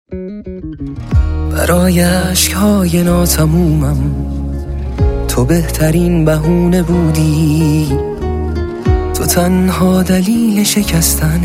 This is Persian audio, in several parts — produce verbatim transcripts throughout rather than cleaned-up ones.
برای عشقهای ناتمومم تو بهترین بهونه بودی، تو تنها دلیل شکستن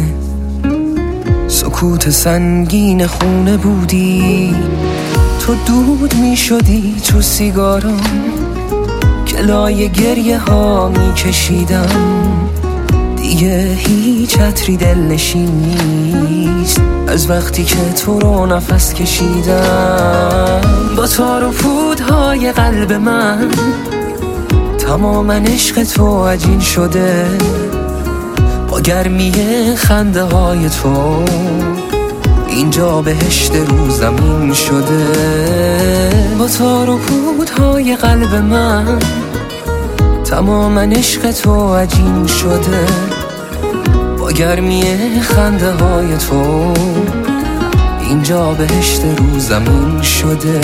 سکوت سنگین خونه بودی. تو دود می شدی تو سیگارم که لای گریه ها می کشیدم، دیگه هیچ عطری دلنشین نیست از وقتی که تو رو نفس کشیدم. با تار و پودهای قلب من تمام عشق تو عجین شده، با گرمی خنده های تو اینجا بهشت رو زمین شده. با تار و پودهای قلب من تمام عشق تو عجین شده، با گرمی خنده های تو اینجا بهشت رو زمین شده.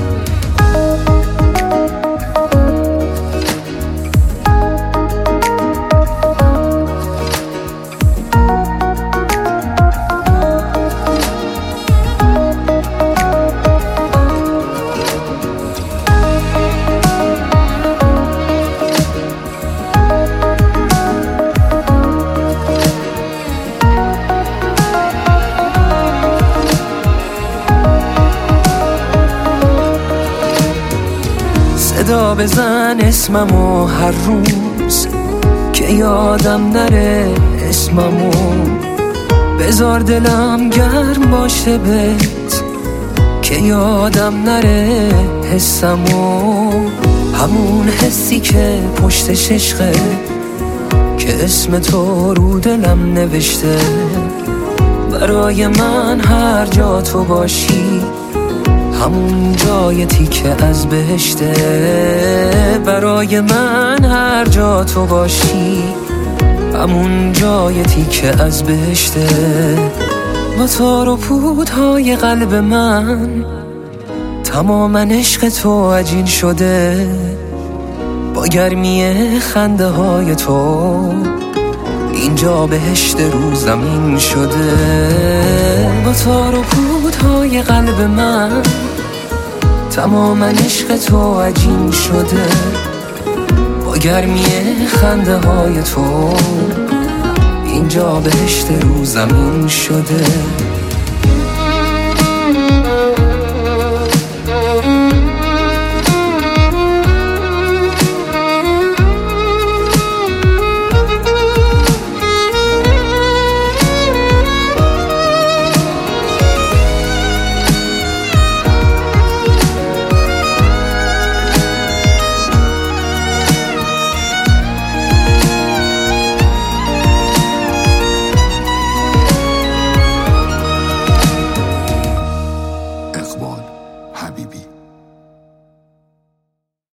صدا بزن اسممو هر روز که یادم نره اسممو، بذار دلم گرم باشه بهت که یادم نره حسمو. همون حسی که پشتش عشقه که اسم تو رو دلم نوشته، برای من هر جا تو باشی همون جای تیکه از بهشته. برای من هر جا تو باشی همون جای تیکه از بهشته. با تار و پودهای قلب من تمام عشق تو عجین شده، با گرمی خنده های تو اینجا بهشت رو زمین شده. با تار و پودهای قلب من تمام عشق تو عجین شده، با گرمی خنده های تو اینجا بهشت رو زمین شده.